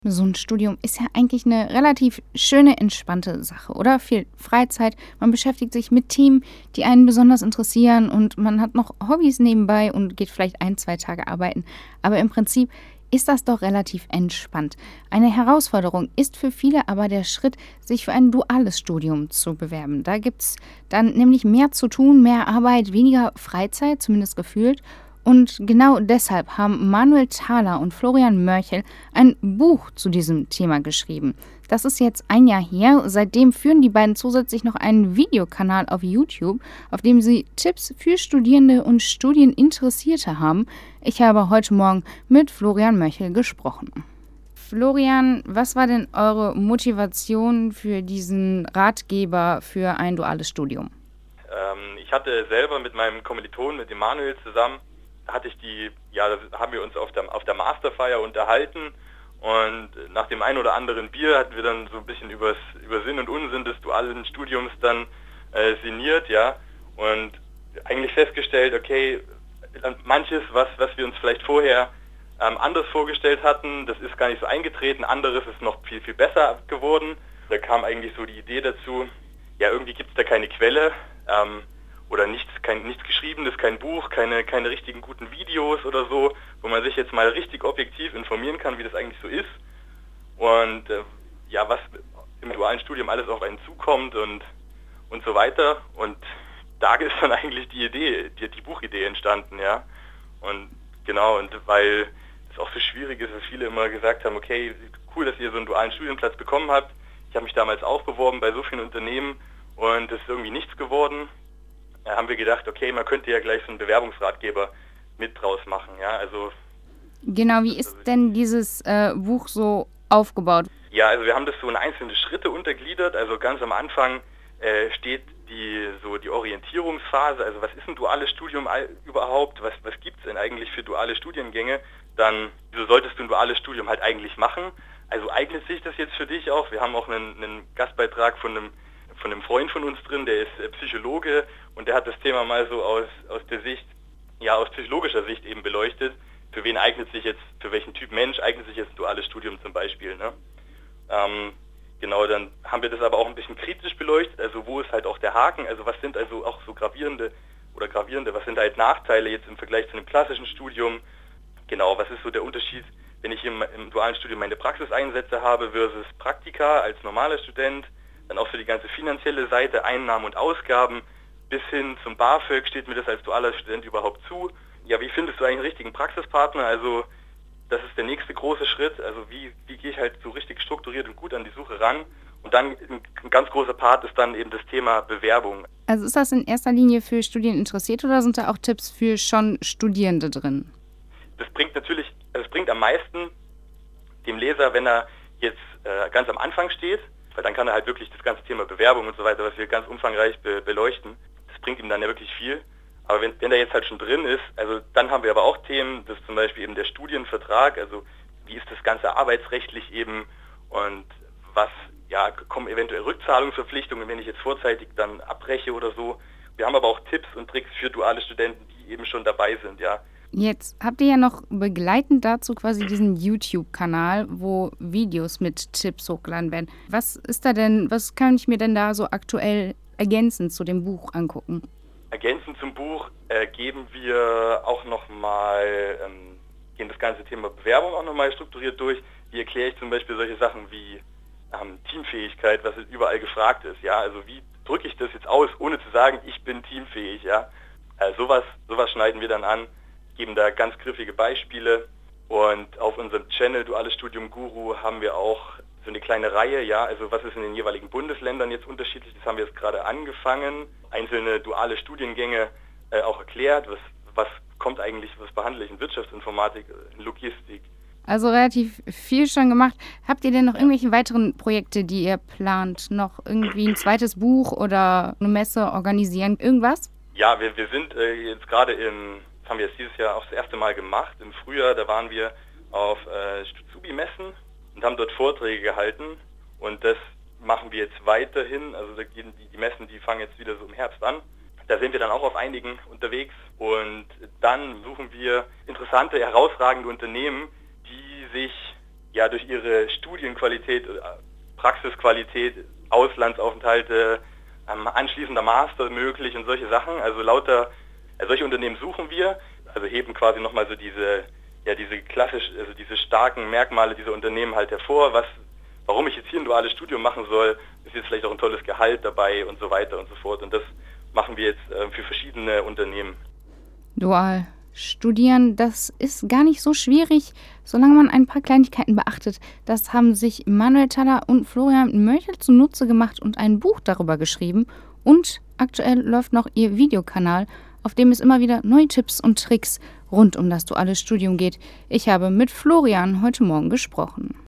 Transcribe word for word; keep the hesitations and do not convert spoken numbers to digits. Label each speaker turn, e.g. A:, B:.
A: So ein Studium ist ja eigentlich eine relativ schöne, entspannte Sache, oder? Viel Freizeit, man beschäftigt sich mit Themen, die einen besonders interessieren und man hat noch Hobbys nebenbei und geht vielleicht ein, zwei Tage arbeiten. Aber im Prinzip ist das doch relativ entspannt. Eine Herausforderung ist für viele aber der Schritt, sich für ein duales Studium zu bewerben. Da gibt's dann nämlich mehr zu tun, mehr Arbeit, weniger Freizeit, zumindest gefühlt. Und genau deshalb haben Manuel Thaler und Florian Mörchel ein Buch zu diesem Thema geschrieben. Das ist jetzt ein Jahr her. Seitdem führen die beiden zusätzlich noch einen Videokanal auf YouTube, auf dem sie Tipps für Studierende und Studieninteressierte haben. Ich habe heute Morgen mit Florian Mörchel gesprochen. Florian, was war denn eure Motivation für diesen Ratgeber für ein duales Studium?
B: Ähm, ich hatte selber mit meinem Kommilitonen, mit dem Manuel zusammen, hatte ich die, ja, da haben wir uns auf der, auf der Masterfeier unterhalten und nach dem einen oder anderen Bier hatten wir dann so ein bisschen übers, über Sinn und Unsinn des dualen Studiums dann äh, sinniert, ja, und eigentlich festgestellt, okay, manches, was, was wir uns vielleicht vorher ähm, anders vorgestellt hatten, das ist gar nicht so eingetreten, anderes ist noch viel, viel besser geworden. Da kam eigentlich so die Idee dazu, ja, irgendwie gibt es da keine Quelle, ähm, oder nichts, kein, nichts Geschriebenes, kein Buch, keine, keine richtigen guten Videos oder so, wo man sich jetzt mal richtig objektiv informieren kann, wie das eigentlich so ist und äh, ja, was im dualen Studium alles auf einen zukommt und, und so weiter. Und da ist dann eigentlich die Idee, die, die Buchidee entstanden, ja. Und genau, und weil es auch so schwierig ist, dass viele immer gesagt haben, okay, cool, dass ihr so einen dualen Studienplatz bekommen habt. Ich habe mich damals auch beworben bei so vielen Unternehmen und es ist irgendwie nichts geworden. Da haben wir gedacht, okay, man könnte ja gleich so einen Bewerbungsratgeber mit draus machen, ja, also...
A: Genau, wie ist denn dieses äh, Buch so aufgebaut?
B: Ja, also wir haben das so in einzelne Schritte untergliedert, also ganz am Anfang äh, steht die so die Orientierungsphase, also was ist ein duales Studium all, überhaupt, was, was gibt es denn eigentlich für duale Studiengänge, dann wieso solltest du ein duales Studium halt eigentlich machen, also eignet sich das jetzt für dich auch, wir haben auch einen, einen Gastbeitrag von einem von einem Freund von uns drin, der ist äh, Psychologe und der hat das Thema mal so aus, aus der Sicht, ja aus psychologischer Sicht eben beleuchtet. Für wen eignet sich jetzt, für welchen Typ Mensch eignet sich jetzt ein duales Studium zum Beispiel, ne? Ähm, genau, dann haben wir das aber auch ein bisschen kritisch beleuchtet, also wo ist halt auch der Haken, also was sind also auch so gravierende oder gravierende, was sind halt Nachteile jetzt im Vergleich zu einem klassischen Studium, genau, was ist so der Unterschied, wenn ich im, im dualen Studium meine Praxiseinsätze habe versus Praktika als normaler Student, dann auch für die ganze finanzielle Seite, Einnahmen und Ausgaben, bis hin zum BAföG steht mir das als dualer Student überhaupt zu. Ja, wie findest du eigentlich einen richtigen Praxispartner? Also das ist der nächste große Schritt. Also wie, wie gehe ich halt so richtig strukturiert und gut an die Suche ran? Und dann ein, ein ganz großer Part ist dann eben das Thema Bewerbung.
A: Also ist das in erster Linie für Studieninteressierte oder sind da auch Tipps für schon Studierende drin?
B: Das bringt natürlich, also es bringt am meisten dem Leser, wenn er jetzt äh, ganz am Anfang steht, weil dann kann er halt wirklich das ganze Thema Bewerbung und so weiter, was wir ganz umfangreich be- beleuchten, das bringt ihm dann ja wirklich viel. Aber wenn, wenn er jetzt halt schon drin ist, also dann haben wir aber auch Themen, das ist zum Beispiel eben der Studienvertrag, also wie ist das Ganze arbeitsrechtlich eben und was, ja, kommen eventuell Rückzahlungsverpflichtungen, wenn ich jetzt vorzeitig dann abbreche oder so. Wir haben aber auch Tipps und Tricks für duale Studenten, die eben schon dabei sind, ja.
A: Jetzt habt ihr ja noch begleitend dazu quasi diesen YouTube-Kanal, wo Videos mit Tipps hochgeladen werden. Was ist da denn, was kann ich mir denn da so aktuell ergänzend zu dem Buch angucken?
B: Ergänzend zum Buch äh, geben wir auch nochmal, ähm, gehen das ganze Thema Bewerbung auch nochmal strukturiert durch. Wie erkläre ich zum Beispiel solche Sachen wie ähm, Teamfähigkeit, was überall gefragt ist, ja, also wie drücke ich das jetzt aus, ohne zu sagen, ich bin teamfähig, ja. Also sowas, sowas schneiden wir dann an, geben da ganz griffige Beispiele und auf unserem Channel Duales Studium Guru haben wir auch so eine kleine Reihe, ja, also was ist in den jeweiligen Bundesländern jetzt unterschiedlich, das haben wir jetzt gerade angefangen, einzelne duale Studiengänge äh, auch erklärt, was, was kommt eigentlich, was behandle ich in Wirtschaftsinformatik, in Logistik.
A: Also relativ viel schon gemacht. Habt ihr denn noch irgendwelche weiteren Projekte, die ihr plant? Noch irgendwie ein zweites Buch oder eine Messe organisieren? Irgendwas?
B: Ja, wir, wir sind äh, jetzt gerade in, das haben wir jetzt dieses Jahr auch das erste Mal gemacht, im Frühjahr, da waren wir auf äh, Stuzubi-Messen und haben dort Vorträge gehalten und das machen wir jetzt weiterhin, also da gehen die, die Messen, die fangen jetzt wieder so im Herbst an. Da sind wir dann auch auf einigen unterwegs und dann suchen wir interessante, herausragende Unternehmen, die sich ja durch ihre Studienqualität, Praxisqualität, Auslandsaufenthalte, ähm, anschließender Master möglich und solche Sachen. Also lauter, äh, solche Unternehmen suchen wir, also heben quasi nochmal so diese, ja diese klassisch, also diese starken Merkmale dieser Unternehmen halt hervor, was, warum ich jetzt hier ein duales Studium machen soll, ist jetzt vielleicht auch ein tolles Gehalt dabei und so weiter und so fort. Und das machen wir jetzt äh, für verschiedene Unternehmen.
A: Dual studieren, das ist gar nicht so schwierig, solange man ein paar Kleinigkeiten beachtet. Das haben sich Manuel Thaler und Florian Mörchel zunutze gemacht und ein Buch darüber geschrieben. Und aktuell läuft noch ihr Videokanal, auf dem es immer wieder neue Tipps und Tricks rund um das duale Studium geht. Ich habe mit Florian heute Morgen gesprochen.